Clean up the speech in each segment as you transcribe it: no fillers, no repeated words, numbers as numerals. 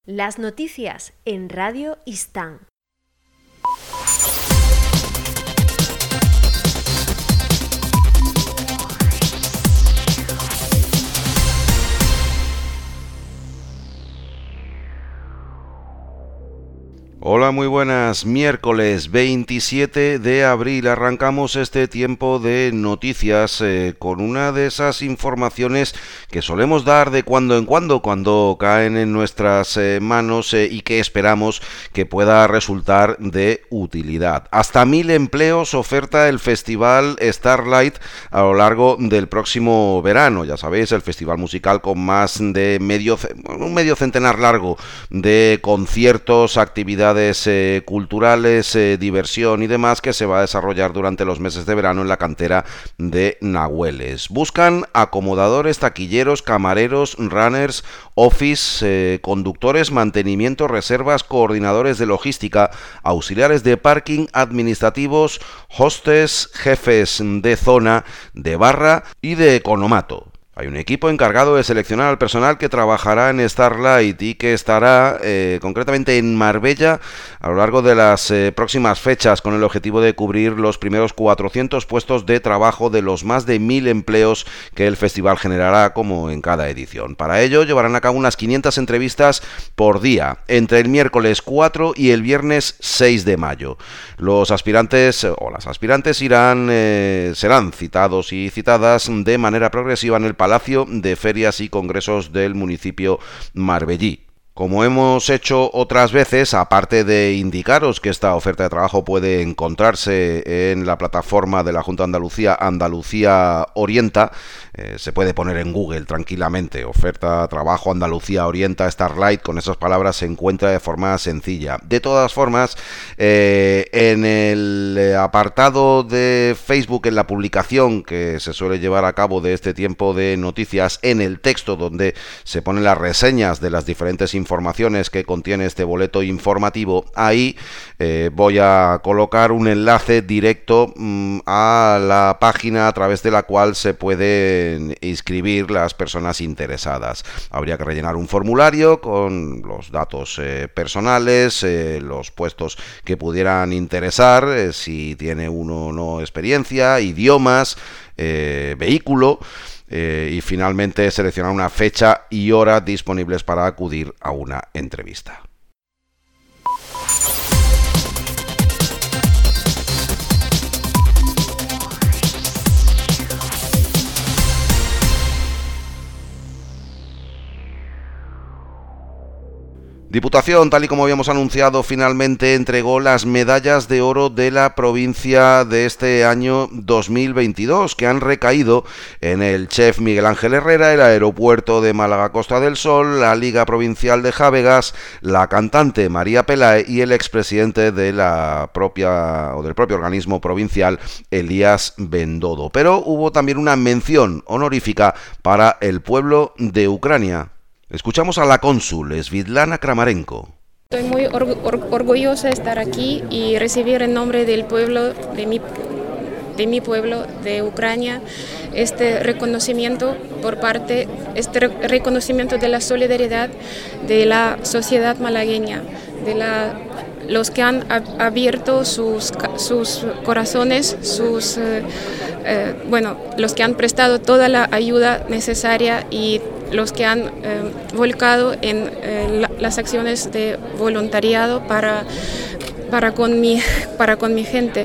Las noticias en Radio Istán. Hola, muy buenas. Miércoles 27 de abril arrancamos este tiempo de noticias con una de esas informaciones que solemos dar de cuando en cuando caen en nuestras manos y que esperamos que pueda resultar de utilidad. Hasta 1000 empleos oferta el Festival Starlight a lo largo del próximo verano. Ya sabéis, el festival musical con más de un medio centenar largo de conciertos, actividades culturales, diversión y demás que se va a desarrollar durante los meses de verano en la cantera de Nahueles. Buscan acomodadores, taquilleros, camareros, runners, office, conductores, mantenimiento, reservas, coordinadores de logística, auxiliares de parking, administrativos, hostes, jefes de zona, de barra y de economato. Hay un equipo encargado de seleccionar al personal que trabajará en Starlight y que estará concretamente en Marbella a lo largo de las próximas fechas con el objetivo de cubrir los primeros 400 puestos de trabajo de los más de 1000 empleos que el festival generará como en cada edición. Para ello llevarán a cabo unas 500 entrevistas por día entre el miércoles 4 y el viernes 6 de mayo. Los aspirantes o las aspirantes serán citados y citadas de manera progresiva en el Palacio de Ferias y Congresos del municipio marbellí. Como hemos hecho otras veces, aparte de indicaros que esta oferta de trabajo puede encontrarse en la plataforma de la Junta de Andalucía, Andalucía Orienta, se puede poner en Google tranquilamente, oferta de trabajo Andalucía Orienta Starlight, con esas palabras se encuentra de forma sencilla. De todas formas, en el apartado de Facebook, en la publicación que se suele llevar a cabo de este tiempo de noticias, en el texto donde se ponen las reseñas de las diferentes informaciones que contiene este boleto informativo, ahí voy a colocar un enlace directo a la página a través de la cual se pueden inscribir las personas interesadas. Habría que rellenar un formulario con los datos personales, los puestos que pudieran interesar, si tiene uno o no experiencia, idiomas, vehículo. Y finalmente seleccionar una fecha y hora disponibles para acudir a una entrevista. Diputación, tal y como habíamos anunciado, finalmente entregó las medallas de oro de la provincia de este año 2022, que han recaído en el chef Miguel Ángel Herrera, el aeropuerto de Málaga Costa del Sol, la Liga Provincial de Jávegas, la cantante María Pelae y el expresidente de del propio organismo provincial, Elías Bendodo. Pero hubo también una mención honorífica para el pueblo de Ucrania. Escuchamos a la cónsul, Svitlana Kramarenko. Estoy muy orgullosa de estar aquí y recibir en nombre del pueblo, de mi pueblo de Ucrania, este reconocimiento reconocimiento de la solidaridad de la sociedad malagueña, de los que han abierto sus corazones, los que han prestado toda la ayuda necesaria y los que han volcado en las acciones de voluntariado para con mi gente.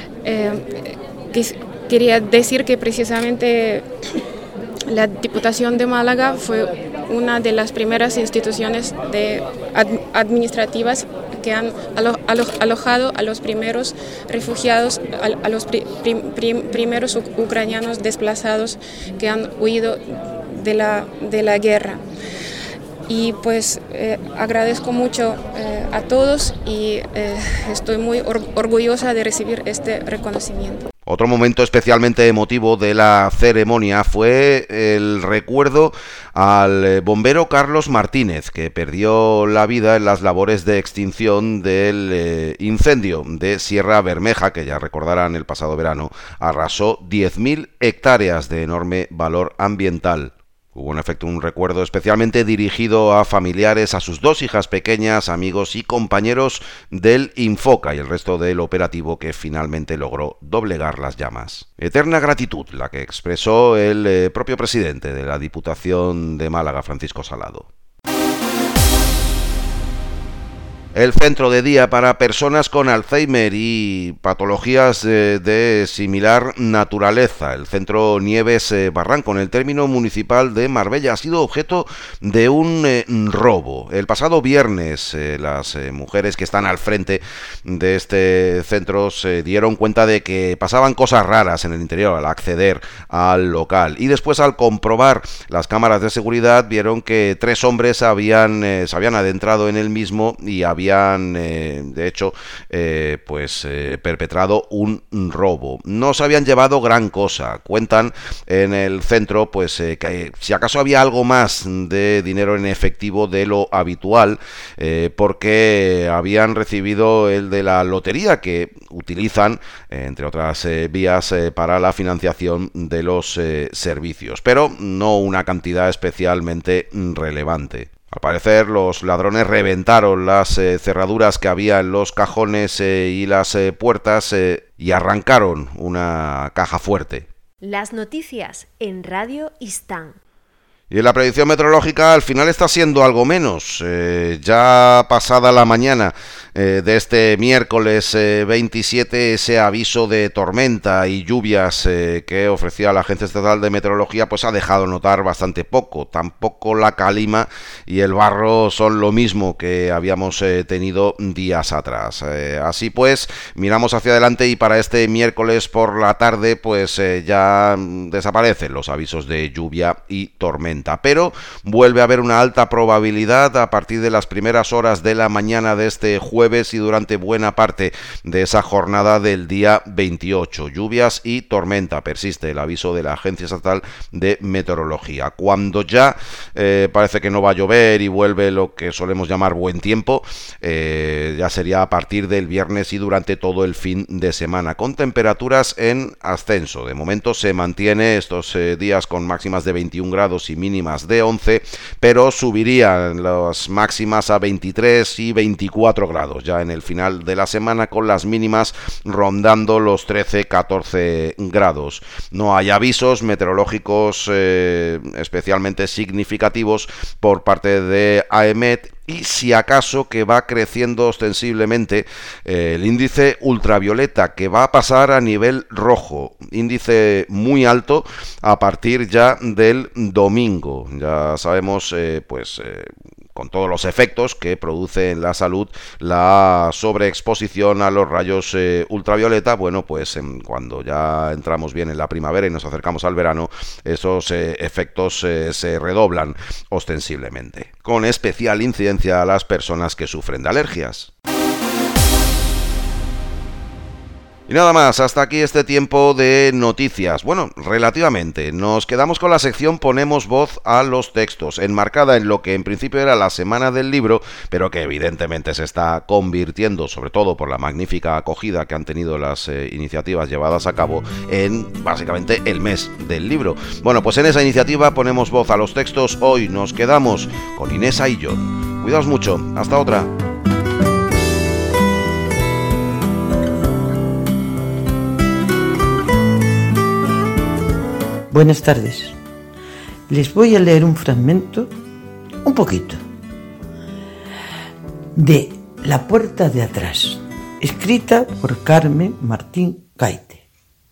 Quería decir que precisamente la Diputación de Málaga fue una de las primeras instituciones administrativas que han alojado a los primeros refugiados, a los primeros ucranianos desplazados que han huido de la guerra. Y pues agradezco mucho a todos y estoy muy orgullosa de recibir este reconocimiento. Otro momento especialmente emotivo de la ceremonia fue el recuerdo al bombero Carlos Martínez, que perdió la vida en las labores de extinción del incendio de Sierra Bermeja, que ya recordarán el pasado verano arrasó 10.000 hectáreas de enorme valor ambiental. Hubo en efecto un recuerdo especialmente dirigido a familiares, a sus 2 hijas pequeñas, amigos y compañeros del Infoca y el resto del operativo que finalmente logró doblegar las llamas. Eterna gratitud la que expresó el propio presidente de la Diputación de Málaga, Francisco Salado. El centro de día para personas con Alzheimer y patologías de similar naturaleza, el centro Nieves Barranco, en el término municipal de Marbella, ha sido objeto de un robo. El pasado viernes las mujeres que están al frente de este centro se dieron cuenta de que pasaban cosas raras en el interior al acceder al local, y después, al comprobar las cámaras de seguridad, vieron que 3 hombres se habían adentrado en el mismo y habían de hecho perpetrado un robo. No se habían llevado gran cosa. Cuentan en el centro que si acaso había algo más de dinero en efectivo de lo habitual, porque habían recibido el de la lotería que utilizan, entre otras vías, para la financiación de los servicios, pero no una cantidad especialmente relevante. Al parecer, los ladrones reventaron las cerraduras que había en los cajones y las puertas y arrancaron una caja fuerte. Las noticias en Radio Istán. Y la predicción meteorológica al final está siendo algo menos. Ya pasada la mañana de este miércoles 27, ese aviso de tormenta y lluvias que ofrecía la Agencia Estatal de Meteorología ha dejado notar bastante poco. Tampoco la calima y el barro son lo mismo que habíamos tenido días atrás. Así pues, miramos hacia adelante y para este miércoles por la tarde ya desaparecen los avisos de lluvia y tormenta. Pero vuelve a haber una alta probabilidad a partir de las primeras horas de la mañana de este jueves y durante buena parte de esa jornada del día 28. Lluvias y tormenta. Persiste el aviso de la Agencia Estatal de Meteorología. Cuando ya parece que no va a llover y vuelve lo que solemos llamar buen tiempo, ya sería a partir del viernes y durante todo el fin de semana, con temperaturas en ascenso. De momento se mantiene estos días con máximas de 21 grados y mínimas de 11, pero subirían las máximas a 23 y 24 grados ya en el final de la semana, con las mínimas rondando los 13-14 grados. No hay avisos meteorológicos especialmente significativos por parte de AEMET, y si acaso que va creciendo ostensiblemente el índice ultravioleta, que va a pasar a nivel rojo, índice muy alto a partir ya del domingo. Ya sabemos con todos los efectos que produce en la salud la sobreexposición a los rayos ultravioleta. Cuando ya entramos bien en la primavera y nos acercamos al verano, esos efectos se redoblan ostensiblemente, con especial incidencia a las personas que sufren de alergias. Y nada más, hasta aquí este tiempo de noticias. Bueno, relativamente. Nos quedamos con la sección Ponemos Voz a los Textos, enmarcada en lo que en principio era la Semana del Libro, pero que evidentemente se está convirtiendo, sobre todo por la magnífica acogida que han tenido las iniciativas llevadas a cabo, en básicamente el mes del libro. Bueno, pues en esa iniciativa Ponemos Voz a los Textos. Hoy nos quedamos con Inés y John. Cuidaos mucho. Hasta otra. Buenas tardes. Les voy a leer un fragmento, un poquito, de La puerta de atrás, escrita por Carmen Martín Gaite,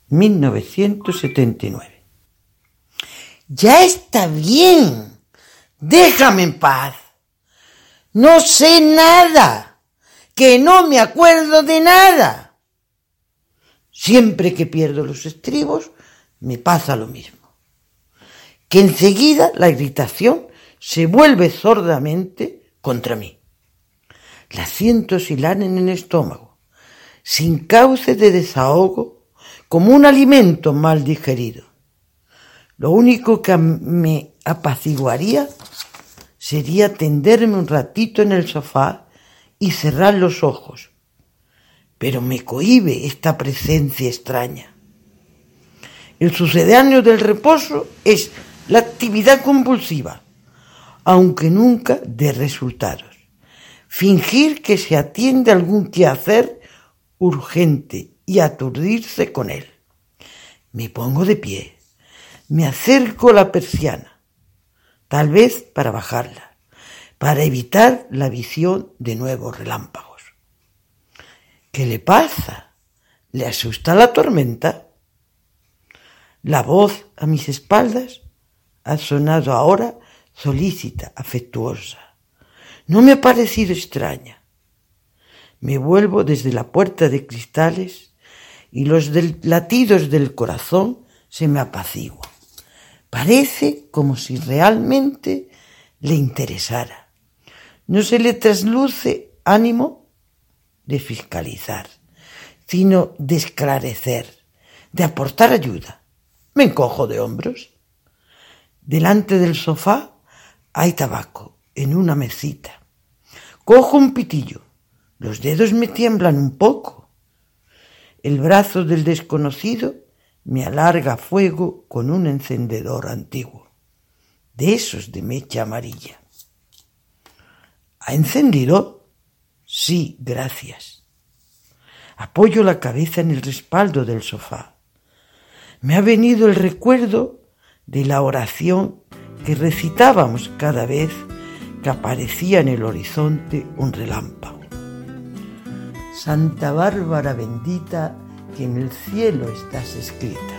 1979. Ya está bien, déjame en paz. No sé nada, que no me acuerdo de nada. Siempre que pierdo los estribos, me pasa lo mismo, que enseguida la irritación se vuelve sordamente contra mí. La siento oscilar en el estómago, sin cauce de desahogo, como un alimento mal digerido. Lo único que me apaciguaría sería tenderme un ratito en el sofá y cerrar los ojos, pero me cohíbe esta presencia extraña. El sucedáneo del reposo es la actividad compulsiva, aunque nunca dé resultados. Fingir que se atiende a algún quehacer urgente y aturdirse con él. Me pongo de pie, me acerco a la persiana, tal vez para bajarla, para evitar la visión de nuevos relámpagos. ¿Qué le pasa? ¿Le asusta la tormenta? La voz a mis espaldas ha sonado ahora solícita, afectuosa. No me ha parecido extraña. Me vuelvo desde la puerta de cristales y los latidos del corazón se me apaciguan. Parece como si realmente le interesara. No se le trasluce ánimo de fiscalizar, sino de esclarecer, de aportar ayuda. Me encojo de hombros. Delante del sofá hay tabaco en una mesita. Cojo un pitillo. Los dedos me tiemblan un poco. El brazo del desconocido me alarga fuego con un encendedor antiguo, de esos de mecha amarilla. ¿Ha encendido? Sí, gracias. Apoyo la cabeza en el respaldo del sofá. Me ha venido el recuerdo de la oración que recitábamos cada vez que aparecía en el horizonte un relámpago. Santa Bárbara bendita, que en el cielo estás escrita.